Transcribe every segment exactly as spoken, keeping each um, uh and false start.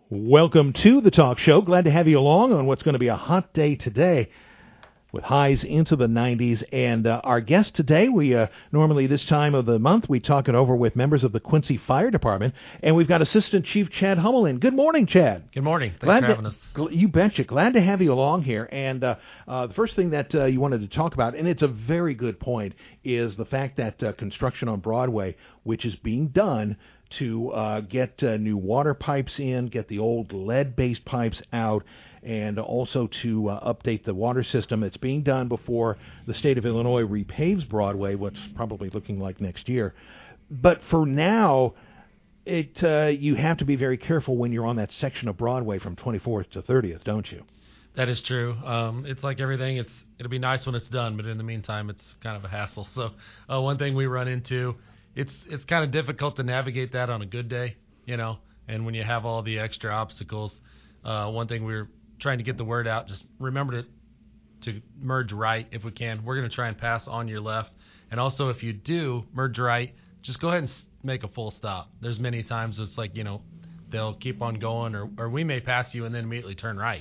Welcome to the talk show. Glad to have you along on what's going to be a hot day today with highs into the nineties. And uh, our guest today, we uh, normally this time of the month, we talk it over with members of the Quincy Fire Department. And we've got Assistant Chief Chad Hummel in. Good morning, Chad. Good morning. Thanks Glad for to, having us. Gl- you betcha. Glad to have you along here. And uh, uh, the first thing that uh, you wanted to talk about, and it's a very good point, is the fact that uh, construction on Broadway, which is being done to uh, get uh, new water pipes in, get the old lead-based pipes out, and also to uh, update the water system. It's being done before the state of Illinois repaves Broadway, what's probably looking like next year. But for now, it uh, you have to be very careful when you're on that section of Broadway from twenty-fourth to thirtieth, don't you? That is true. Um, it's like everything. It's it'll be nice when it's done, but in the meantime, it's kind of a hassle. So uh, one thing we run into, it's it's kind of difficult to navigate that on a good day, you know. And when you have all the extra obstacles, uh, one thing we're trying to get the word out, just remember to to merge right if we can. We're going to try and pass on your left. And also, if you do merge right, just go ahead and make a full stop. There's many times it's like, you know, they'll keep on going, or, or we may pass you and then immediately turn right.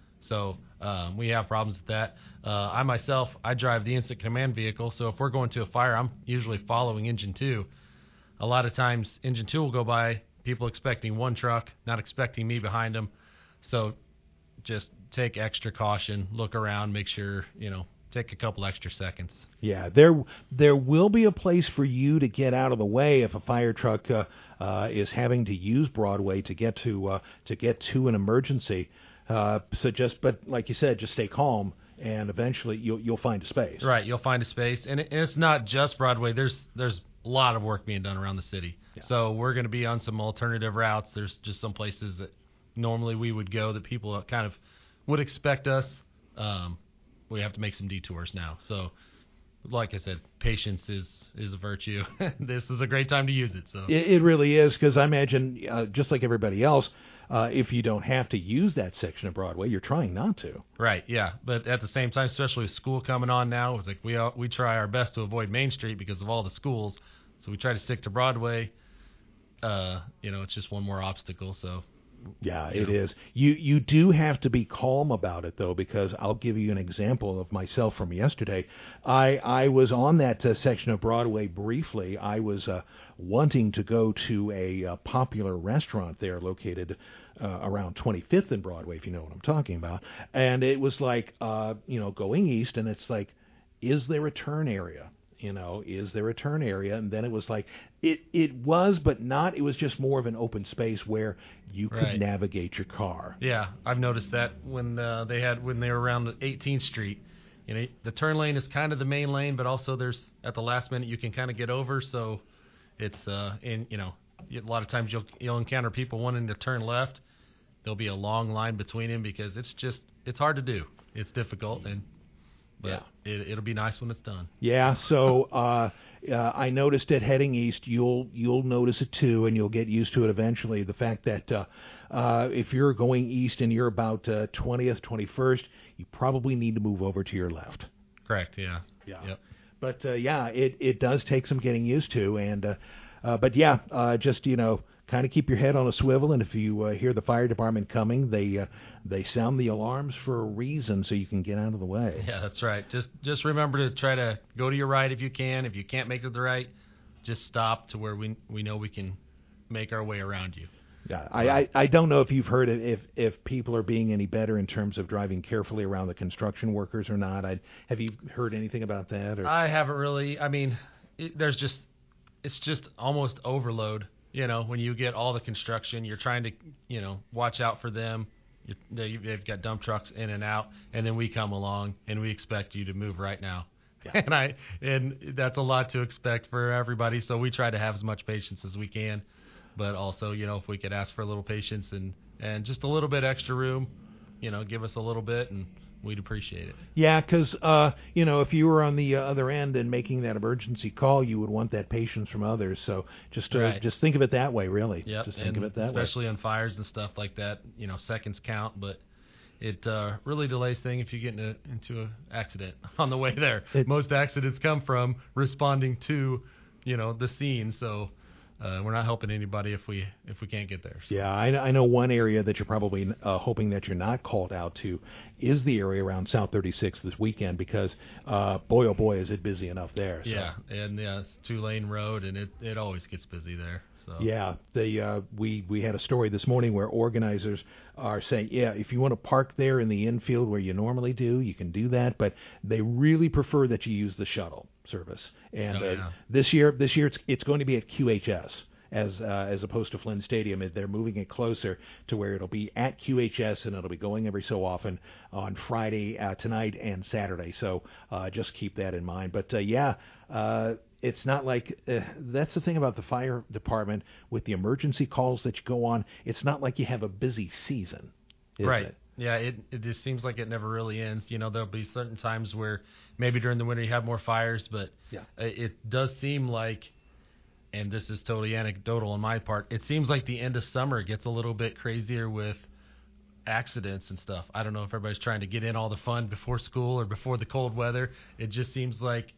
So um, we have problems with that. Uh, I myself, I drive the instant command vehicle, so if we're going to a fire, I'm usually following engine two. A lot of times, engine two will go by, people expecting one truck, not expecting me behind them. So just take extra caution, look around, make sure, you know, take a couple extra seconds. Yeah, there there will be a place for you to get out of the way if a fire truck uh, uh, is having to use Broadway to get to uh, to get to an emergency. Uh, so just, but like you said, just stay calm, and eventually you'll you'll find a space. Right, you'll find a space, and, it, and it's not just Broadway. There's there's a lot of work being done around the city. Yeah. So we're going to be on some alternative routes. There's just some places that normally we would go that people kind of would expect us. Um, we have to make some detours now. So, like I said, patience is, is a virtue. This is a great time to use it. So It, it really is, because I imagine, uh, just like everybody else, uh, if you don't have to use that section of Broadway, you're trying not to. Right, yeah. But at the same time, especially with school coming on now, it's like we all, we try our best to avoid Main Street because of all the schools. So we try to stick to Broadway. Uh, you know, it's just one more obstacle, so... Yeah, it is. You you do have to be calm about it, though, because I'll give you an example of myself from yesterday. I I was on that uh, section of Broadway briefly. I was uh, wanting to go to a uh, popular restaurant there located uh, around twenty-fifth and Broadway, if you know what I'm talking about. And it was like, uh, you know, going east, and it's like, is there a turn area? You know, is there a turn area? And then it was like, it, it was, but not. It was just more of an open space where you could right. navigate your car. Yeah, I've noticed that when uh, they had when they were around eighteenth Street. You know, the turn lane is kind of the main lane, but also there's at the last minute you can kind of get over. So it's uh, in you know, a lot of times you'll you'll encounter people wanting to turn left. There'll be a long line between them because it's just it's hard to do. It's difficult and. But yeah. it, it'll be nice when it's done. Yeah, so uh, uh, I noticed it heading east. You'll you'll notice it too, and you'll get used to it eventually. The fact that uh, uh, if you're going east and you're about uh, twentieth, twenty-first, you probably need to move over to your left. Correct. Yeah. Yeah. Yep. But uh, yeah, it it does take some getting used to, and uh, uh, but yeah, uh, just you know. Kind of keep your head on a swivel, and if you uh, hear the fire department coming, they uh, they sound the alarms for a reason, so you can get out of the way. Yeah, that's right. Just just remember to try to go to your right if you can. If you can't make it to the right, just stop to where we we know we can make our way around you. Yeah, I, I, I don't know if you've heard it, if if people are being any better in terms of driving carefully around the construction workers or not. I have you heard anything about that? Or? I haven't really. I mean, it, there's just it's just almost overload. You know, when you get all the construction, you're trying to, you know, watch out for them. You, they, they've got dump trucks in and out, and then we come along and we expect you to move right now. Yeah. And I and that's a lot to expect for everybody. So we try to have as much patience as we can, but also, you know, if we could ask for a little patience and, and just a little bit extra room, you know, give us a little bit and. We'd appreciate it. Yeah, because, uh, you know, if you were on the uh, other end and making that emergency call, you would want that patience from others. So just uh, right. just think of it that way, really. Yep. Just think and of it that especially way. Especially on fires and stuff like that, you know, seconds count, but it uh, really delays things if you get into, into an accident on the way there. It, Most accidents come from responding to, you know, the scene. So uh, we're not helping anybody if we if we can't get there. So. Yeah, I, I know one area that you're probably uh, hoping that you're not called out to is the area around South thirty-sixth this weekend because, uh, boy, oh boy, is it busy enough there. So. Yeah, and yeah, it's two-lane road, and it, it always gets busy there. So. Yeah, the uh, we we had a story this morning where organizers are saying, yeah, if you want to park there in the infield where you normally do, you can do that, but they really prefer that you use the shuttle service. And oh, yeah. uh, this year, this year it's it's going to be at Q H S as uh, as opposed to Flynn Stadium. They're moving it closer to where it'll be at Q H S, and it'll be going every so often on Friday, uh, tonight, and Saturday. So uh, just keep that in mind. But uh, yeah. Uh, It's not like uh, that's the thing about the fire department with the emergency calls that you go on. It's not like you have a busy season, is right? It? Yeah, it it just seems like it never really ends. You know, there'll be certain times where maybe during the winter you have more fires, but yeah. it does seem like, and this is totally anecdotal on my part, it seems like the end of summer gets a little bit crazier with accidents and stuff. I don't know if everybody's trying to get in all the fun before school or before the cold weather. It just seems like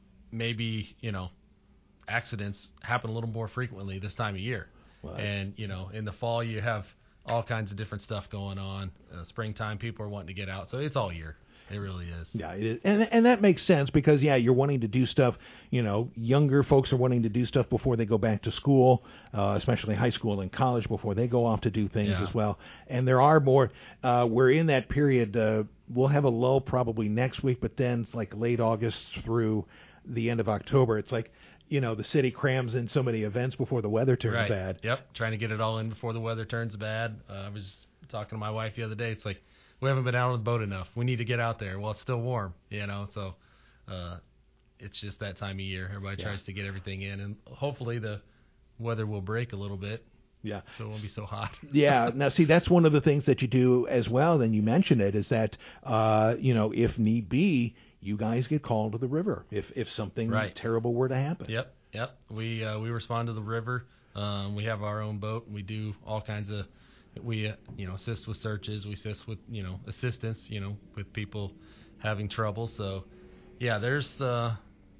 maybe, you know, accidents happen a little more frequently this time of year. Right. And, you know, in the fall you have all kinds of different stuff going on. Uh, springtime, people are wanting to get out. So it's all year. It really is. Yeah, it is. And, and that makes sense because, yeah, you're wanting to do stuff, you know, younger folks are wanting to do stuff before they go back to school, uh, especially high school and college before they go off to do things yeah. as well. And there are more, uh, we're in that period, uh, we'll have a lull probably next week, but then it's like late August through the end of October. It's like, you know, the city crams in so many events before the weather turns right. bad. Yep, trying to get it all in before the weather turns bad. Uh, I was talking to my wife the other day. It's like, we haven't been out on the boat enough. We need to get out there. Well, it's still warm, you know, so uh, it's just that time of year. Everybody yeah. tries to get everything in, and hopefully the weather will break a little bit. Yeah. So it won't be so hot. yeah. Now, see, that's one of the things that you do as well, and you mentioned it, is that, uh, you know, if need be, you guys get called to the river if, if something right. terrible were to happen. Yep, yep. We uh, we respond to the river. Um, we have our own boat, and we do all kinds of, we, uh, you know, assist with searches. We assist with, you know, assistance, you know, with people having trouble. So, yeah, there's, uh,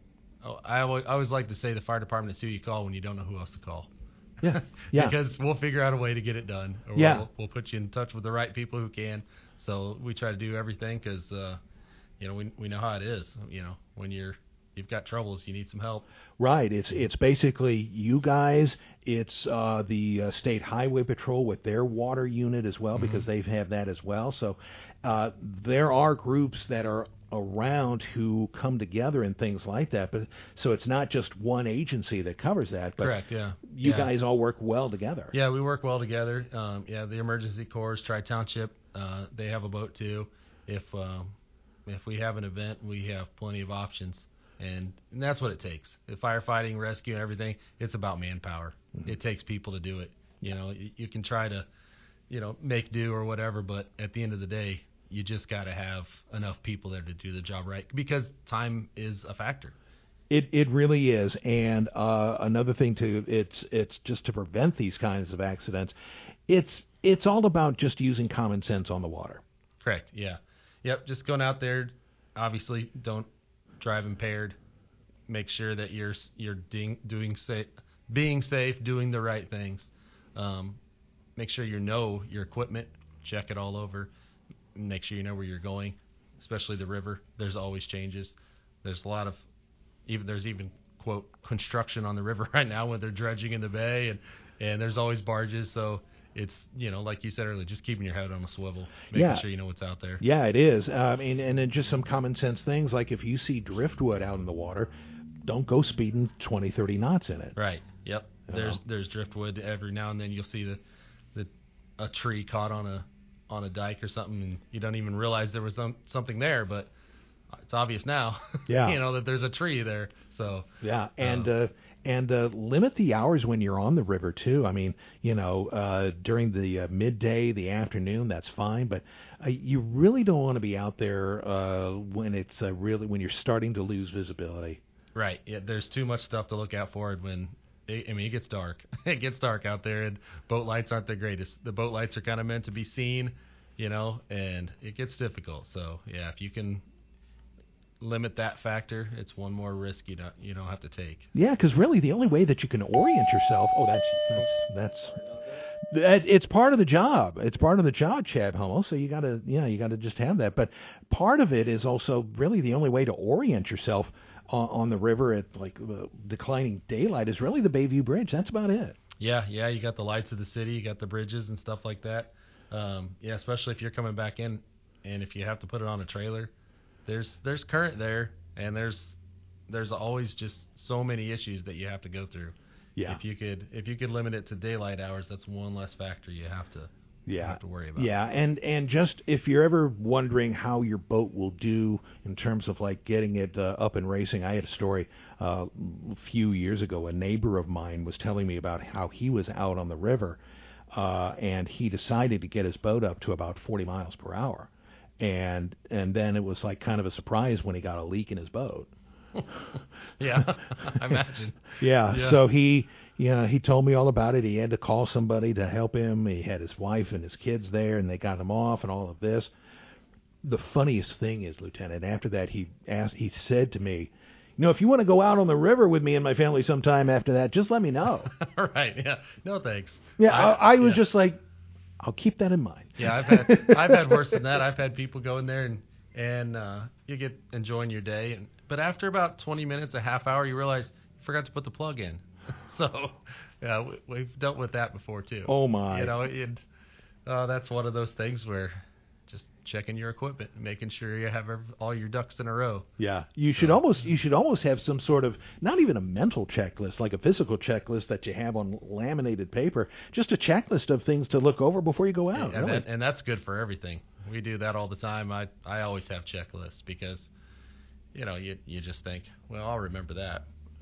oh, I, always, I always like to say the fire department is who you call when you don't know who else to call. Yeah, yeah. Because we'll figure out a way to get it done. Or yeah. We'll, we'll put you in touch with the right people who can. So we try to do everything because, uh, you know, we we know how it is. You know, when you're you've got troubles, you need some help. Right. It's it's basically you guys. It's uh, the uh, State Highway Patrol with their water unit as well, mm-hmm. because they have that as well. So uh, there are groups that are around who come together and things like that. But so it's not just one agency that covers that. But correct. Yeah. You yeah. guys all work well together. Yeah, we work well together. Um, yeah, the emergency corps, Tri Township, uh, they have a boat too. If um, if we have an event, we have plenty of options. And, and that's what it takes. The firefighting, rescue, and everything, it's about manpower. Mm-hmm. It takes people to do it. You know, you, you can try to, you know, make do or whatever, but at the end of the day, you just got to have enough people there to do the job right because time is a factor. It it really is. And uh, another thing too, it's it's just to prevent these kinds of accidents. It's it's all about just using common sense on the water. Correct. Yeah. Yep. Just going out there. Obviously, don't drive impaired. Make sure that you're you're ding, doing safe, being safe, doing the right things. Um, make sure you know your equipment. Check it all over. Make sure you know where you're going, especially the river. There's always changes. There's a lot of even there's even quote construction on the river right now when they're dredging in the bay, and and there's always barges. So it's, you know, like you said earlier, just keeping your head on a swivel, making yeah. sure you know what's out there. Yeah, it is. I mean, and then just some common sense things like if you see driftwood out in the water, don't go speeding twenty, thirty knots in it. Right. Yep. You there's know? there's driftwood. Every now and then you'll see the the a tree caught on a on a dike or something, and you don't even realize there was some, something there, but it's obvious now. Yeah. you know that there's a tree there. So yeah, and um, uh, and uh, limit the hours when you're on the river too. I mean, you know, uh, during the uh, midday, the afternoon, that's fine, but uh, you really don't want to be out there uh, when it's uh, really when you're starting to lose visibility. Right. Yeah. There's too much stuff to look out for when. I mean, it gets dark. It gets dark out there, and boat lights aren't the greatest. The boat lights are kind of meant to be seen, you know, and it gets difficult. So, yeah, if you can limit that factor, it's one more risk you don't you don't have to take. Yeah, because really the only way that you can orient yourself. Oh, that's that's that's. That, it's part of the job. It's part of the job, Chad Hummel. So you gotta, yeah, you gotta just have that. But part of it is also really the only way to orient yourself on, on the river at like uh, declining daylight is really the Bayview Bridge. That's about it. Yeah, yeah. You got the lights of the city, you got the bridges and stuff like that. Um, yeah, especially if you're coming back in, and if you have to put it on a trailer, there's there's current there, and there's there's always just so many issues that you have to go through. Yeah. If you could if you could limit it to daylight hours, that's one less factor you have to yeah. have to worry about. Yeah, and and just if you're ever wondering how your boat will do in terms of like getting it uh, up and racing, I had a story uh, a few years ago. A neighbor of mine was telling me about how he was out on the river, uh, and he decided to get his boat up to about forty miles per hour, and and then it was like kind of a surprise when he got a leak in his boat. Yeah, I imagine. Yeah, yeah, so he, you know, he told me all about it. He had to call somebody to help him. He had his wife and his kids there, and they got him off and all of this. The funniest thing is, Lieutenant, after that, he asked, he said to me, you know, if you want to go out on the river with me and my family sometime after that, just let me know. Right, yeah. No, thanks. Yeah, I, I, I was yeah. just like, I'll keep that in mind. Yeah, I've had I've had worse than that. I've had people go in there and and uh, you get enjoying your day, and but after about twenty minutes, a half hour, you realize you forgot to put the plug in. So, yeah, we, we've dealt with that before too. Oh my! You know, it, uh, that's one of those things where just checking your equipment, making sure you have every, all your ducks in a row. Yeah, you should so. almost you should almost have some sort of not even a mental checklist, like a physical checklist that you have on laminated paper, just a checklist of things to look over before you go out. And, really. that, and that's good for everything. We do that all the time. I I always have checklists because. You know, you you just think, well, I'll remember that.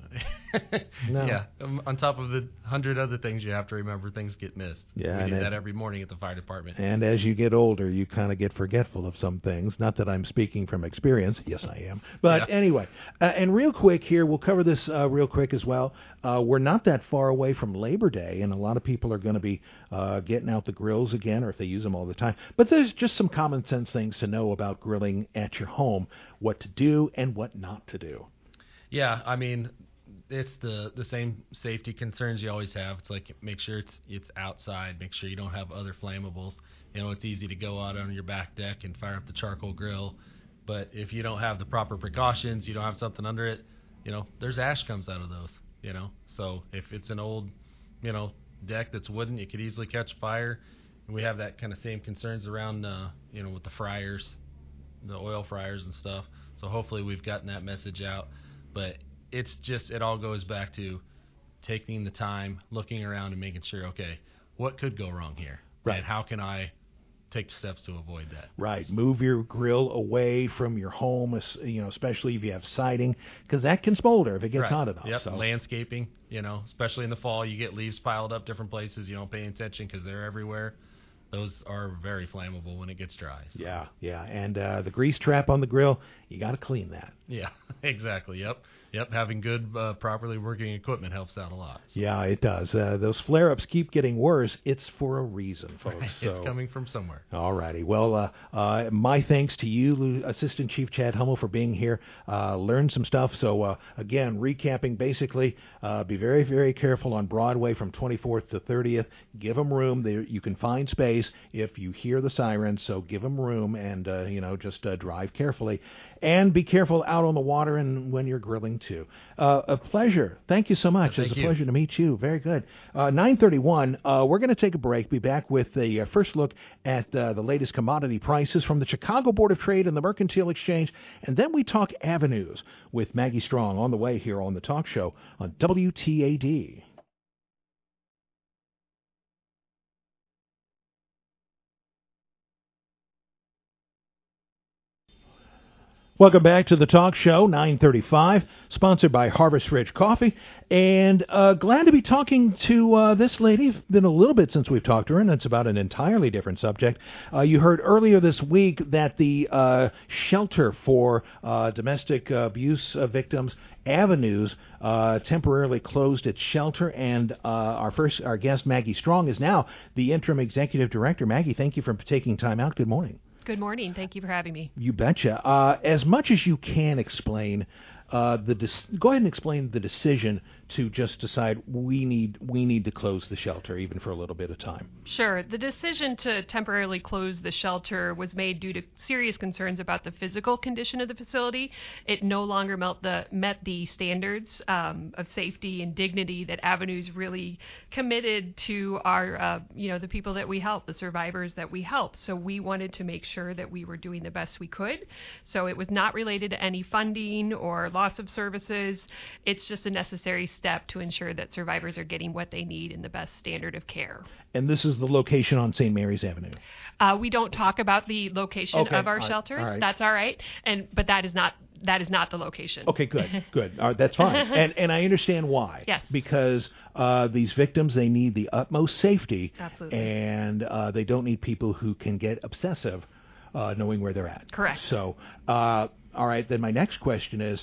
No. Yeah, um, on top of the hundred other things you have to remember, things get missed. Yeah, we do and that it, every morning at the fire department. And as you get older, you kind of get forgetful of some things. Not that I'm speaking from experience. Yes, I am. But Yeah. anyway, uh, and real quick here, we'll cover this uh, real quick as well. Uh, we're not that far away from Labor Day, and a lot of people are going to be uh, getting out the grills again, or if they use them all the time. But there's just some common sense things to know about grilling at your home, what to do and what not to do. Yeah, I mean, it's the the same safety concerns you always have. It's like make sure it's it's outside, make sure you don't have other flammables. You know, it's easy to go out on your back deck and fire up the charcoal grill, but if you don't have the proper precautions, you don't have something under it, you know, there's ash comes out of those, you know. So if it's an old, you know, deck that's wooden, it could easily catch fire. And we have that kind of same concerns around, uh, you know, with the fryers, the oil fryers and stuff. So hopefully we've gotten that message out. But it's just, it all goes back to taking the time, looking around and making sure, okay, what could go wrong here? Right. And how can I take steps to avoid that? Right. Move your grill away from your home, es- you know, especially if you have siding, because that can smolder if it gets Right. hot enough. Yep. So. Landscaping, you know, especially in the fall, you get leaves piled up different places. You don't pay attention because they're everywhere. Those are very flammable when it gets dry. So. Yeah, yeah. And uh, the grease trap on the grill, you got to clean that. Yeah, exactly. Yep. Yep. Having good, uh, properly working equipment helps out a lot. So. Yeah, it does. Uh, those flare-ups keep getting worse. It's for a reason, folks. Right. So. It's coming from somewhere. All righty. Well, uh, uh, my thanks to you, Lu- Assistant Chief Chad Hummel, for being here. Uh, learned some stuff. So, uh, again, recapping, basically, uh, be very, very careful on Broadway from twenty-fourth to thirtieth. Give them room. There, you can find space if you hear the sirens, so give them room and, uh, you know, just uh, drive carefully. And be careful out on the water and when you're grilling, too. Uh, a pleasure. Thank you so much. Thank It's a you. pleasure to meet you. Very good. Uh, nine thirty-one, uh, we're going to take a break. Be back with the uh, first look at uh, the latest commodity prices from the Chicago Board of Trade and the Mercantile Exchange. And then we talk avenues with Maggie Strong on the way here on the Talk Show on W T A D. Welcome back to the Talk Show, nine thirty-five, sponsored by Harvest Ridge Coffee. And uh, glad to be talking to uh, this lady. It's been a little bit since we've talked to her, and it's about an entirely different subject. Uh, you heard earlier this week that the uh, shelter for uh, domestic abuse uh, victims, Avenues, uh, temporarily closed its shelter. And uh, our first, our guest, Maggie Strong, is now the interim executive director. Maggie, thank you for taking time out. Good morning. Good morning. Thank you for having me. You betcha. Uh, as much as you can explain, uh, the dis- go ahead and explain the decision to just decide we need we need to close the shelter even for a little bit of time. Sure. The decision to temporarily close the shelter was made due to serious concerns about the physical condition of the facility. It no longer met the, met the standards um, of safety and dignity that Avenues really committed to our, uh, you know, the people that we help, the survivors that we help. So we wanted to make sure that we were doing the best we could. So it was not related to any funding or loss of services. It's just a necessary step to ensure that survivors are getting what they need in the best standard of care. And this is the location on Saint Mary's Avenue. Uh, we don't talk about the location Okay, of our all right, shelters. all right. That's all right. And but that is not that is not the location. Okay, good, good. All right, that's fine. And and I understand why. Yes. Because uh, these victims, they need the utmost safety. Absolutely. And uh, they don't need people who can get obsessive uh, knowing where they're at. Correct. So, uh, all right, then my next question is,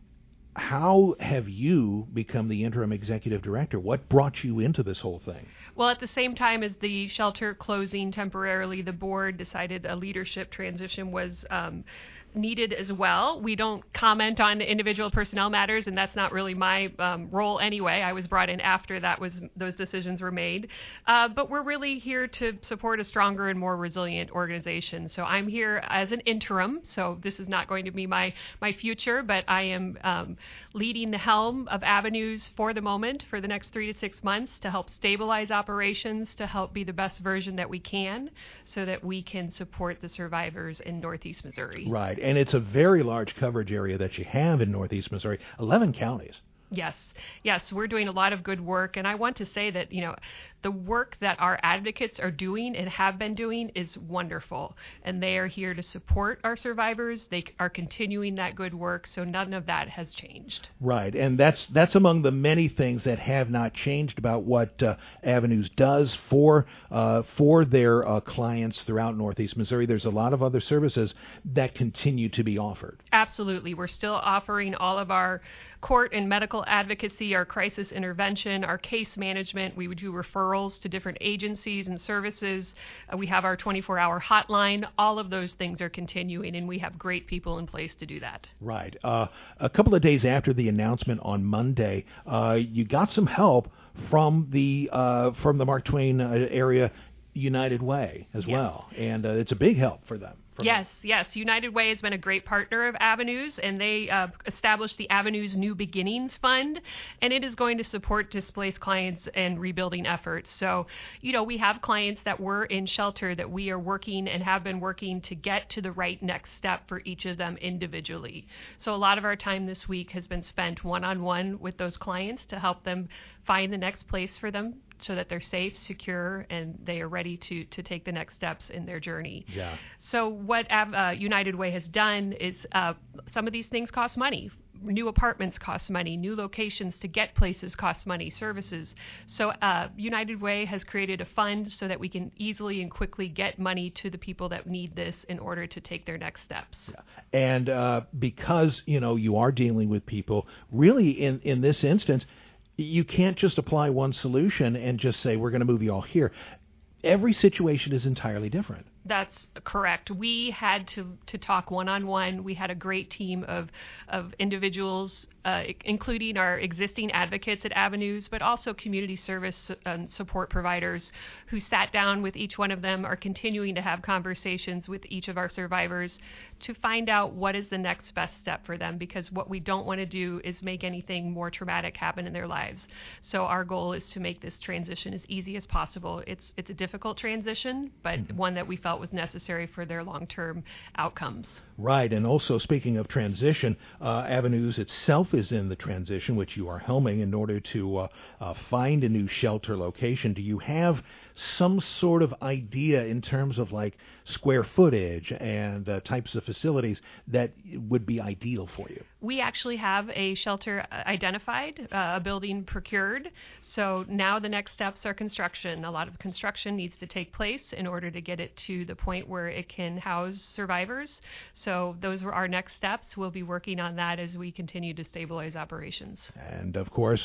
how have you become the interim executive director? What brought you into this whole thing? Well, at the same time as the shelter closing temporarily, the board decided a leadership transition was um, needed as well. We don't comment on individual personnel matters, and that's not really my um, role anyway. I was brought in after that was those decisions were made. Uh, but we're really here to support a stronger and more resilient organization. So I'm here as an interim. So this is not going to be my my future, but I am um, leading the helm of Avenues for the moment for the next three to six months to help stabilize operations, to help be the best version that we can, so that we can support the survivors in Northeast Missouri. Right. And it's a very large coverage area that you have in Northeast Missouri, eleven counties. Yes, yes, we're doing a lot of good work, and I want to say that, you know, the work that our advocates are doing and have been doing is wonderful, and they are here to support our survivors. They are continuing that good work, so none of that has changed. Right, and that's that's among the many things that have not changed about what uh, Avenues does for uh, for their uh, clients throughout Northeast Missouri. There's a lot of other services that continue to be offered. Absolutely. We're still offering all of our court and medical advocacy, our crisis intervention, our case management. We would do referrals to different agencies and services. Uh, we have our twenty-four hour hotline. All of those things are continuing, and we have great people in place to do that. Right. Uh, a couple of days after the announcement on Monday, uh, you got some help from the uh, from the Mark Twain uh, area United Way as Yes. well, and uh, it's a big help for them. for Yes, yes. United Way has been a great partner of Avenues, and they uh, established the Avenues New Beginnings Fund, and it is going to support displaced clients and rebuilding efforts. So, you know, we have clients that were in shelter that we are working and have been working to get to the right next step for each of them individually. So a lot of our time this week has been spent one-on-one with those clients to help them find the next place for them so that they're safe, secure, and they are ready to, to take the next steps in their journey. Yeah. So what uh, United Way has done is uh, some of these things cost money. New apartments cost money. New locations to get places cost money. Services. So uh, United Way has created a fund so that we can easily and quickly get money to the people that need this in order to take their next steps. Yeah. And uh, because, you know, you are dealing with people, really in, in this instance, you can't just apply one solution and just say, we're going to move you all here. Every situation is entirely different. That's correct. We had to, to talk one-on-one. We had a great team of, of individuals, uh, including our existing advocates at Avenues, but also community service and support providers who sat down with each one of them, are continuing to have conversations with each of our survivors to find out what is the next best step for them, because what we don't want to do is make anything more traumatic happen in their lives. So our goal is to make this transition as easy as possible. It's, it's a difficult transition, but mm-hmm. one that we felt was necessary for their long-term outcomes. Right, and also speaking of transition, uh, Avenues itself is in the transition, which you are helming in order to uh, uh, find a new shelter location. Do you have some sort of idea in terms of like square footage and uh, types of facilities that would be ideal for you? We actually have a shelter identified, uh, a building procured. So now the next steps are construction. A lot of construction needs to take place in order to get it to the point where it can house survivors. So those are our next steps. We'll be working on that as we continue to stabilize operations. And of course,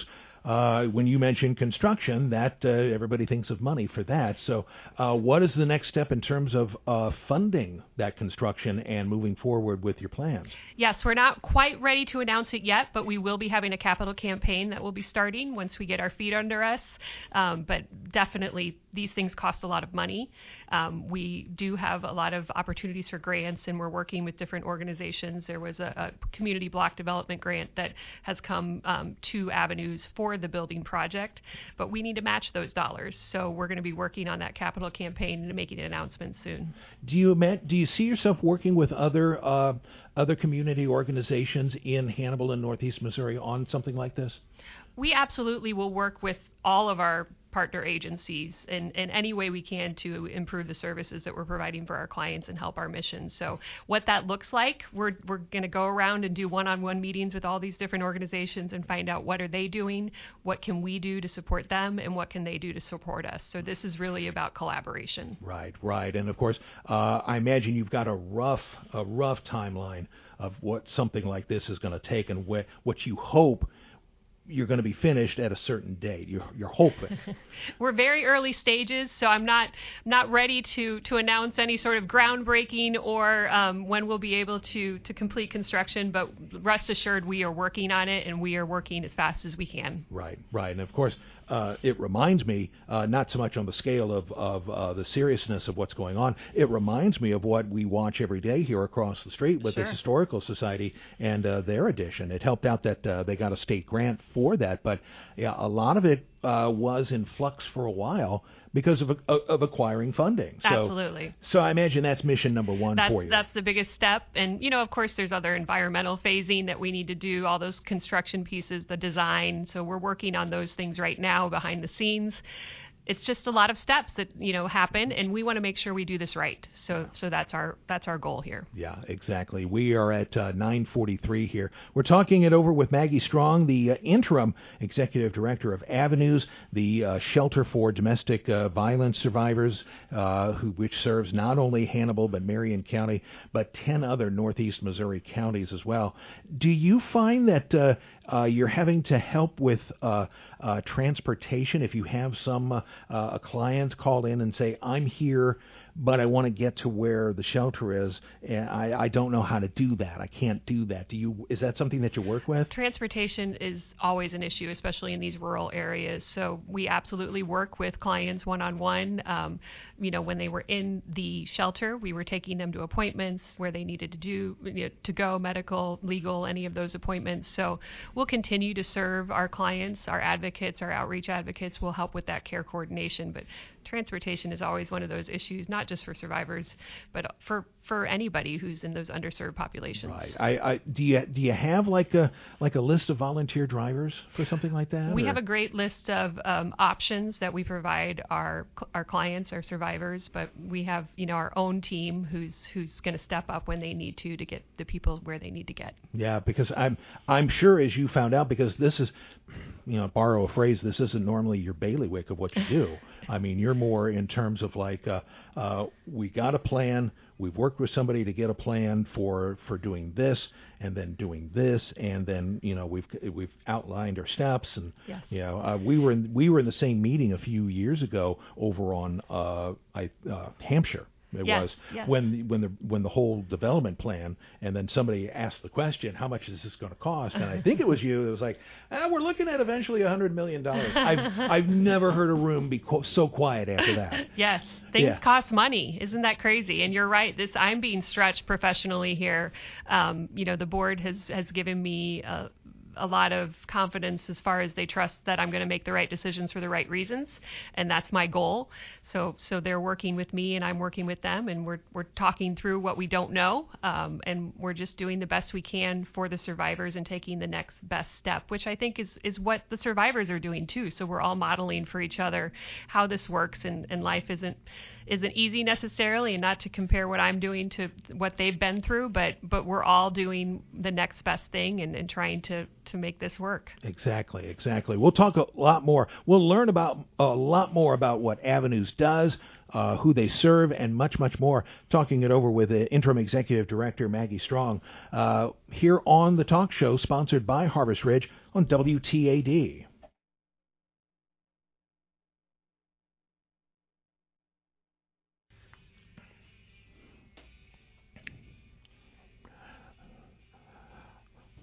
uh, when you mention construction, that uh, everybody thinks of money for that. So uh, what is the next step in terms of uh, funding that construction and moving forward with your plans? Yes, we're not quite ready to announce it yet, but we will be having a capital campaign that will be starting once we get our feet under us. Um, but definitely, these things cost a lot of money. Um, we do have a lot of opportunities for grants, and we're working with different organizations. There was a, a community block development grant that has come um, to Avenues for the building project, but we need to match those dollars. So we're going to be working on that capital campaign and making an announcement soon. Do you do you see yourself working with other uh, other community organizations in Hannibal and Northeast Missouri on something like this? We absolutely will work with all of our partner agencies in, in any way we can to improve the services that we're providing for our clients and help our mission. So what that looks like, we're we're going to go around and do one-on-one meetings with all these different organizations and find out what are they doing, what can we do to support them, and what can they do to support us. So this is really about collaboration. Right, right. And of course, uh, I imagine you've got a rough a rough timeline of what something like this is going to take and what what you hope you're going to be finished at a certain date. You're, you're hoping. We're very early stages, so I'm not not ready to, to announce any sort of groundbreaking or um, when we'll be able to, to complete construction, but rest assured we are working on it, and we are working as fast as we can. Right, right. And of course, uh, it reminds me, uh, not so much on the scale of, of uh, the seriousness of what's going on, it reminds me of what we watch every day here across the street with Sure. the Historical Society and uh, their edition. It helped out that uh, they got a state grant for that, but yeah, a lot of it uh, was in flux for a while because of of acquiring funding. So, Absolutely. So I imagine that's mission number one that's, for you. That's the biggest step. And, you know, of course, there's other environmental phasing that we need to do, all those construction pieces, the design. So we're working on those things right now behind the scenes. It's just a lot of steps that, you know, happen, and we want to make sure we do this right. So so that's our that's our goal here. Yeah, exactly. We are at uh, nine forty-three here. We're talking it over with Maggie Strong, the uh, interim executive director of Avenues, the uh, shelter for domestic uh, violence survivors, uh, who which serves not only Hannibal but Marion County, but ten other Northeast Missouri counties as well. Do you find that uh, uh, you're having to help with uh, uh, transportation if you have some uh, uh, a client call in and say, I'm here, but I want to get to where the shelter is, and I, I don't know how to do that. I can't do that. Do you? Is that something that you work with? Transportation is always an issue, especially in these rural areas. So we absolutely work with clients one-on-one. Um, you know, when they were in the shelter, we were taking them to appointments where they needed to do you know, to go, medical, legal, any of those appointments. So we'll continue to serve our clients, our advocates, our outreach advocates. Will help with that care coordination, but transportation is always one of those issues, not just for survivors, but for for anybody who's in those underserved populations. Right. I, I do you do you have like a like a list of volunteer drivers for something like that? We or? have a great list of um, options that we provide our our clients, our survivors, but we have you know our own team who's who's going to step up when they need to to get the people where they need to get. Yeah, because I'm I'm sure, as you found out, because this is, you know, borrow a phrase, this isn't normally your bailiwick of what you do. I mean, you're more in terms of like, uh, uh, we got a plan, we've worked with somebody to get a plan for, for doing this, and then doing this, and then you know we've we've outlined our steps, and yes. you know uh, we were in, we were in the same meeting a few years ago over on uh, I, uh, Hampshire. It yes, was yes. when the, when the when the whole development plan, and then somebody asked the question, how much is this going to cost? And I think it was you. It was like, ah, we're looking at eventually a hundred million dollars. I've I've never heard a room be qu- so quiet after that. Yes, things yeah. cost money. Isn't that crazy? And you're right. This I'm being stretched professionally here. Um, you know, the board has has given me a, a lot of confidence as far as they trust that I'm going to make the right decisions for the right reasons, and that's my goal. So, so they're working with me, and I'm working with them, and we're we're talking through what we don't know, um, and we're just doing the best we can for the survivors and taking the next best step, which I think is is what the survivors are doing too. So we're all modeling for each other how this works, and, and life isn't isn't easy necessarily, and not to compare what I'm doing to what they've been through, but but we're all doing the next best thing and, and trying to, to make this work. Exactly, exactly. We'll talk a lot more. We'll learn about a lot more about what Avenues does, uh, who they serve, and much, much more. Talking it over with the Interim Executive Director, Maggie Strong, uh, here on the talk show sponsored by Harvest Ridge on W T A D.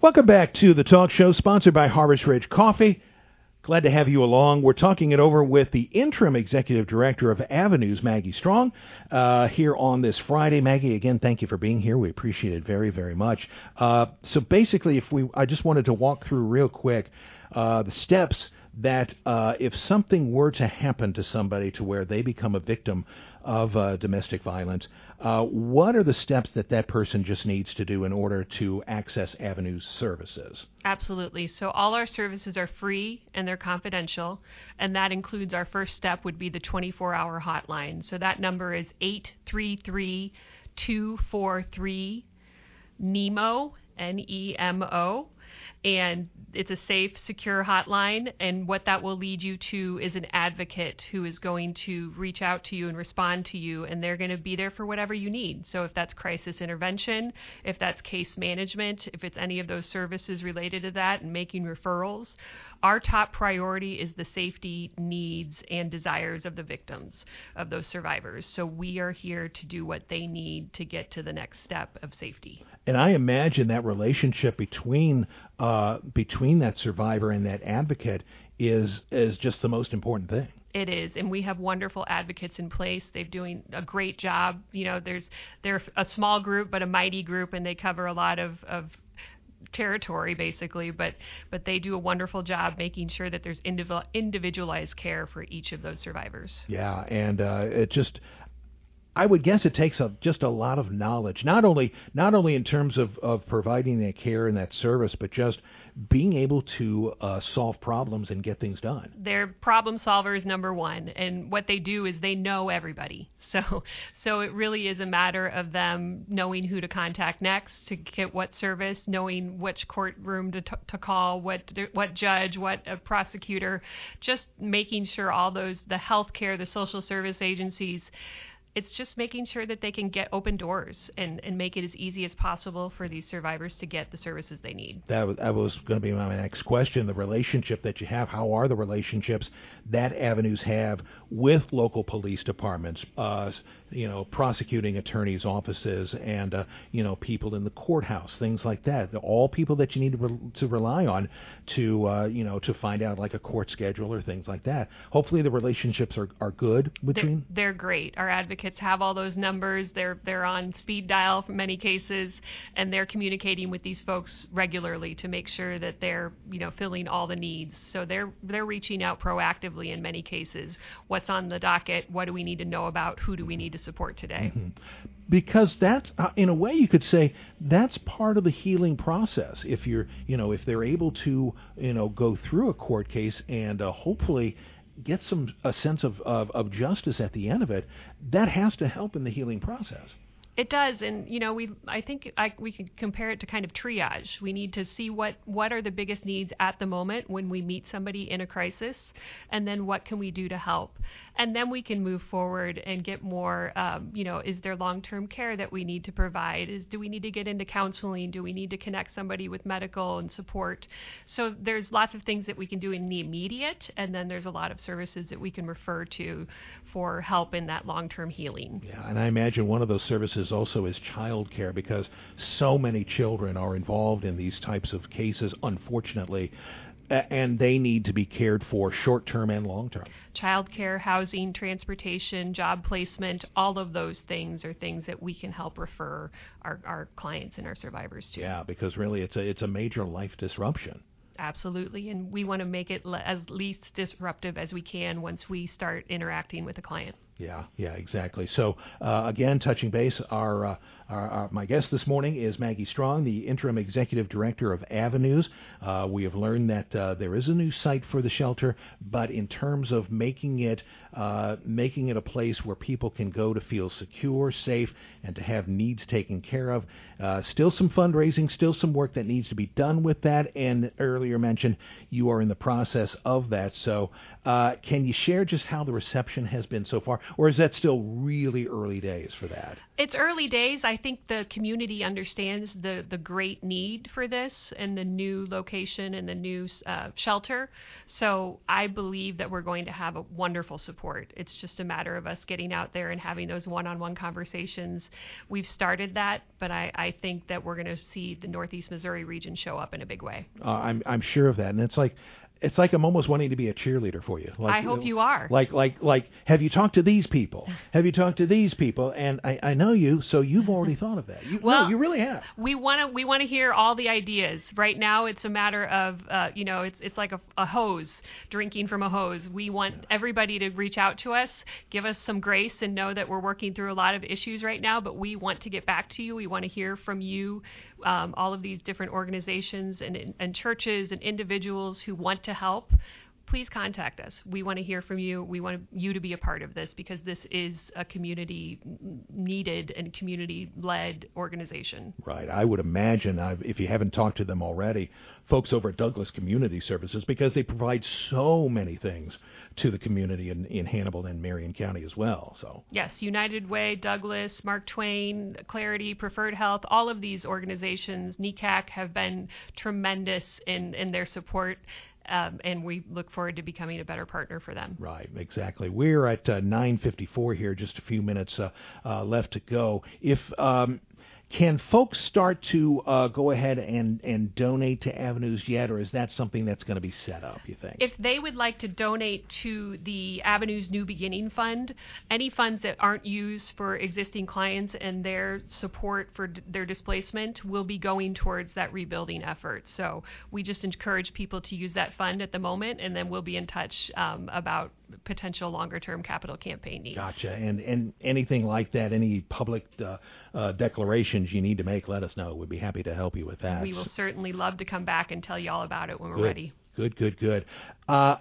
Welcome back to the talk show sponsored by Harvest Ridge Coffee. Glad to have you along. We're talking it over with the interim executive director of Avenues, Maggie Strong, uh, here on this Friday. Maggie, again, thank you for being here. We appreciate it very, very much. Uh, so basically, if we, I just wanted to walk through real quick uh, the steps that uh, if something were to happen to somebody to where they become a victim of uh, domestic violence, uh, what are the steps that that person just needs to do in order to access Avenues services? Absolutely. So all our services are free and they're confidential, and that includes our first step would be the twenty-four hour hotline. So that number is eight three three, two four three, NEMO, N E M O. And it's a safe, secure hotline, and what that will lead you to is an advocate who is going to reach out to you and respond to you, and they're going to be there for whatever you need. So if that's crisis intervention, if that's case management, if it's any of those services related to that and making referrals, our top priority is the safety, needs, and desires of the victims, of those survivors. So we are here to do what they need to get to the next step of safety. And I imagine that relationship between uh, between that survivor and that advocate is is just the most important thing. It is, and we have wonderful advocates in place. They're doing a great job. You know, there's they're a small group but a mighty group, and they cover a lot of, of territory basically, but but they do a wonderful job making sure that there's individual, individualized care for each of those survivors. Yeah, and uh, it just, I would guess it takes a, just a lot of knowledge, not only not only in terms of, of providing that care and that service, but just being able to uh, solve problems and get things done. They're problem solvers, number one, and what they do is they know everybody. So, so it really is a matter of them knowing who to contact next to get what service, knowing which courtroom to, t- to call, what what judge, what a prosecutor, just making sure all those, the healthcare, the social service agencies, it's just making sure that they can get open doors and, and make it as easy as possible for these survivors to get the services they need. That was, that was going to be my next question, the relationship that you have. How are the relationships that Avenues have with local police departments, uh, you know, prosecuting attorneys' offices and, uh, you know, people in the courthouse, things like that? They're all people that you need to, re- to rely on to, uh, you know, to find out like a court schedule or things like that. Hopefully the relationships are, are good between. They're, they're great. Our advocates have all those numbers. They're they're on speed dial for many cases, and they're communicating with these folks regularly to make sure that they're, you know, filling all the needs. So they're they're reaching out proactively in many cases. What's on the docket? What do we need to know about? Who do we need to support today? Mm-hmm. Because that's, uh, in a way, you could say that's part of the healing process. If you're, you know, if they're able to, you know, go through a court case and uh, hopefully get some a sense of, of, of justice at the end of it, that has to help in the healing process. It does, and you know, we I think I, we can compare it to kind of triage. We need to see what, what are the biggest needs at the moment when we meet somebody in a crisis, and then what can we do to help, and then we can move forward and get more. Um, you know, is there long-term care that we need to provide? Is do we need to get into counseling? Do we need to connect somebody with medical and support? So there's lots of things that we can do in the immediate, and then there's a lot of services that we can refer to for help in that long-term healing. Yeah, and I imagine one of those services also is child care, because so many children are involved in these types of cases, unfortunately, and they need to be cared for short-term and long-term. Child care, housing, transportation, job placement, all of those things are things that we can help refer our, our clients and our survivors to. Yeah, because really it's a, it's a major life disruption. Absolutely, and we want to make it le- as least disruptive as we can once we start interacting with a client. Yeah, yeah, exactly. So, uh, again, touching base, our, uh, our, our my guest this morning is Maggie Strong, the interim executive director of Avenues. Uh, we have learned that uh, there is a new site for the shelter, but in terms of making it uh, making it a place where people can go to feel secure, safe, and to have needs taken care of, uh, still some fundraising, still some work that needs to be done with that. And earlier mentioned, you are in the process of that. So, uh, can you share just how the reception has been so far? or is that still really early days for that? It's early days. I think the community understands the, the great need for this and the new location and the new uh, shelter. So I believe that we're going to have a wonderful support. It's just a matter of us getting out there and having those one-on-one conversations. We've started that, but I, I think that we're going to see the Northeast Missouri region show up in a big way. Uh, I'm I'm sure of that, and it's like. It's like I'm almost wanting to be a cheerleader for you. Like, I hope you are. Like, like, like, have you talked to these people? Have you talked to these people? And I, I know you, so you've already thought of that. You, well, no, you really have. We want to, we want to hear all the ideas. Right now, it's a matter of, uh, you know, it's it's like a, a hose, drinking from a hose. We want yeah. everybody to reach out to us, give us some grace, and know that we're working through a lot of issues right now. But we want to get back to you. We want to hear from you. Um, all of these different organizations and, and churches and individuals who want to help, please contact us. We want to hear from you. We want you to be a part of this because this is a community needed and community led organization. Right. I would imagine, I've, if you haven't talked to them already, folks over at Douglas Community Services, because they provide so many things to the community in, in Hannibal and Marion County as well. So yes, United Way, Douglas, Mark Twain, Clarity, Preferred Health, all of these organizations, N E C A C, have been tremendous in, in their support. Um, and we look forward to becoming a better partner for them. Right, exactly. We're at uh, nine fifty-four here, just a few minutes uh, uh, left to go. If um, can folks start to uh, go ahead and, and donate to Avenues yet, or is that something that's going to be set up, you think? If they would like to donate to the Avenues New Beginning Fund, any funds that aren't used for existing clients and their support for d- their displacement will be going towards that rebuilding effort. So we just encourage people to use that fund at the moment, and then we'll be in touch um, about potential longer-term capital campaign needs. Gotcha. And and anything like that, any public uh, uh, declarations you need to make, let us know. We'd be happy to help you with that. We will certainly love to come back and tell you all about it when we're good. ready. Good, good, good. Uh,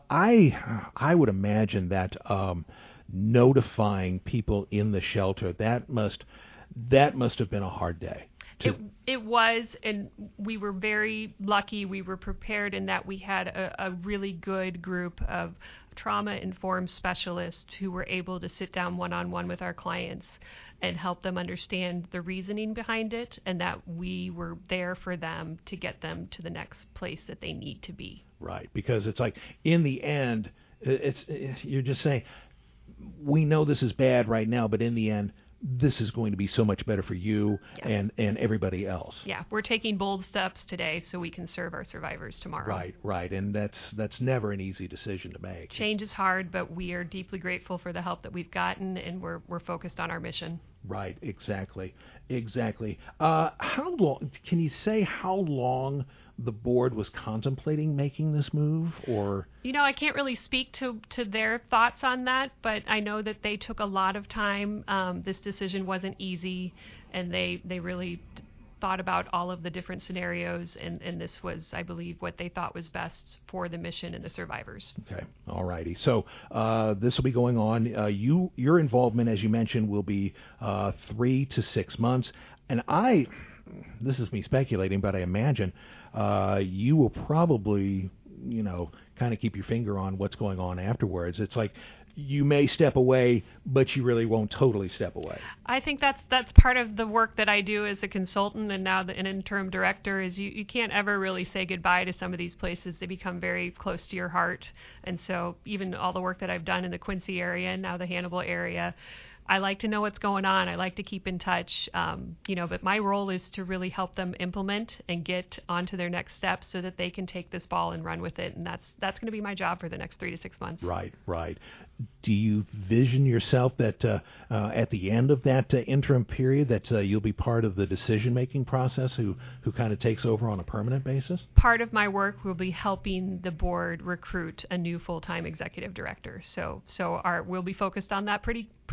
I I would imagine that um, notifying people in the shelter, that must that must have been a hard day. It, it was, and we were very lucky. We were prepared in that we had a, a really good group of trauma-informed specialists who were able to sit down one-on-one with our clients and help them understand the reasoning behind it, and that we were there for them to get them to the next place that they need to be. Right, because it's like, in the end, it's, it's you're just saying, we know this is bad right now, but in the end, this is going to be so much better for you yeah. and, and everybody else. Yeah, we're taking bold steps today so we can serve our survivors tomorrow. Right, right, and that's that's never an easy decision to make. Change is hard, but we are deeply grateful for the help that we've gotten, and we're we're focused on our mission. Right, exactly, exactly. Uh, how long, can you say how long the board was contemplating making this move, or? You know, I can't really speak to, to their thoughts on that, but I know that they took a lot of time. Um, this decision wasn't easy, and they, they really thought about all of the different scenarios, and, and this was, I believe, what they thought was best for the mission and the survivors. Okay, all righty. So uh, this will be going on. Uh, you, your involvement, as you mentioned, will be uh, three to six months, and I. This is me speculating, but I imagine uh, you will probably, you know, kind of keep your finger on what's going on afterwards. It's like you may step away, but you really won't totally step away. I think that's that's part of the work that I do as a consultant and now the, an interim director is you, you can't ever really say goodbye to some of these places. They become very close to your heart. And so even all the work that I've done in the Quincy area and now the Hannibal area, I like to know what's going on. I like to keep in touch, um, you know, but my role is to really help them implement and get onto their next steps so that they can take this ball and run with it. And that's that's going to be my job for the next three to six months. Right, right. Do you vision yourself that uh, uh, at the end of that uh, interim period that uh, you'll be part of the decision-making process who, who kind of takes over on a permanent basis? Part of my work will be helping the board recruit a new full-time executive director. So so our, we'll be focused on that pretty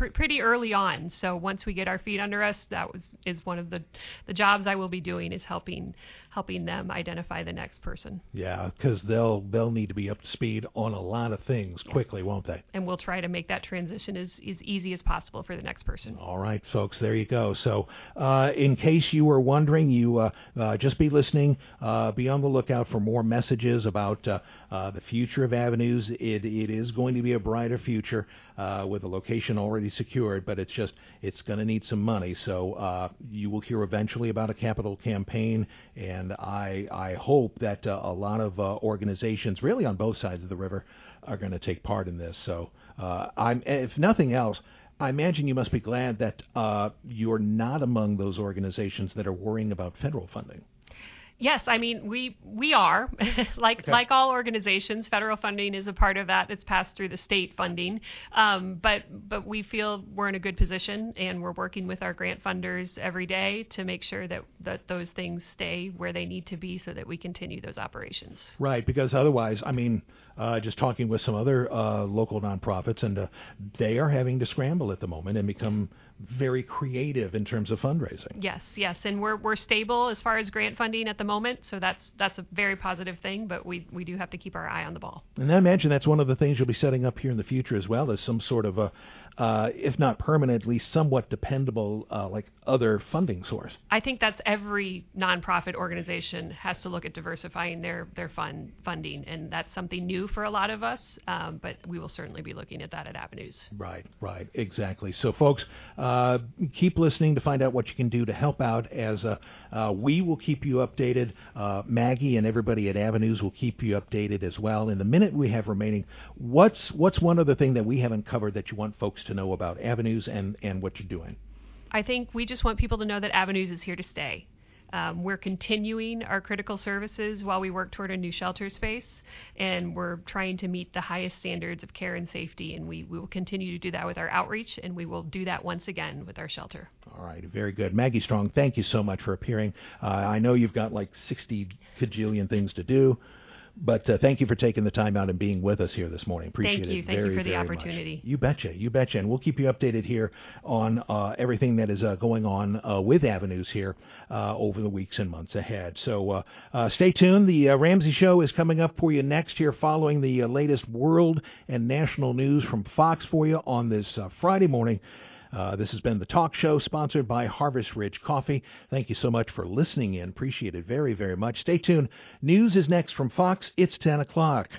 pr- pretty early on. So once we get our feet under us, that was is one of the the jobs I will be doing is helping helping them identify the next person. Yeah, because they'll they'll need to be up to speed on a lot of things Yeah. quickly, won't they? And we'll try to make that transition as, as easy as possible for the next person. All right, folks, there you go. So uh, in case you were wondering, you uh, uh, just be listening. Uh, be on the lookout for more messages about uh, uh, the future of Avenues. It, it is going to be a brighter future uh, with a location already secured, but it's just it's going to need some money. So uh, you will hear eventually about a capital campaign, and I, I hope that uh, a lot of uh, organizations, really on both sides of the river, are going to take part in this. So uh, I'm, if nothing else, I imagine you must be glad that uh, you're not among those organizations that are worrying about federal funding. Yes, I mean we we are like Okay. like all organizations. Federal funding is a part of that. It's passed through the state funding, um, but but we feel we're in a good position, and we're working with our grant funders every day to make sure that that those things stay where they need to be, so that we continue those operations. Right, because otherwise, I mean, uh, just talking with some other uh, local nonprofits, and uh, they are having to scramble at the moment and become very creative in terms of fundraising. Yes, yes, and we're we're stable as far as grant funding at the moment, so that's that's a very positive thing. But we we do have to keep our eye on the ball. And I imagine that's one of the things you'll be setting up here in the future as well, as some sort of a, uh, if not permanent, at least somewhat dependable, uh, like other funding source. I think that's every nonprofit organization has to look at diversifying their their fund funding, and that's something new for a lot of us. Um, but we will certainly be looking at that at Avenues. Right, right, exactly. So, folks, uh, keep listening to find out what you can do to help out. As uh, uh, we will keep you updated. Uh, Maggie and everybody at Avenues will keep you updated as well. In the minute we have remaining, what's what's one other thing that we haven't covered that you want folks to know about Avenues and, and what you're doing? I think we just want people to know that Avenues is here to stay. Um, we're continuing our critical services while we work toward a new shelter space, and we're trying to meet the highest standards of care and safety, and we, we will continue to do that with our outreach, and we will do that once again with our shelter. All right, very good. Maggie Strong, thank you so much for appearing. Uh, I know you've got like sixty cajillion things to do, but uh, thank you for taking the time out and being with us here this morning. Appreciate Thank you. it Thank you very, for the very opportunity. much. You betcha. You betcha. And we'll keep you updated here on uh, everything that is uh, going on uh, with Avenues here uh, over the weeks and months ahead. So uh, uh, stay tuned. The uh, Ramsey Show is coming up for you next here, following the uh, latest world and national news from Fox for you on this uh, Friday morning. Uh, this has been the Talk Show, sponsored by Harvest Ridge Coffee. Thank you so much for listening in. Appreciate it very, very much. Stay tuned. News is next from Fox. It's ten o'clock.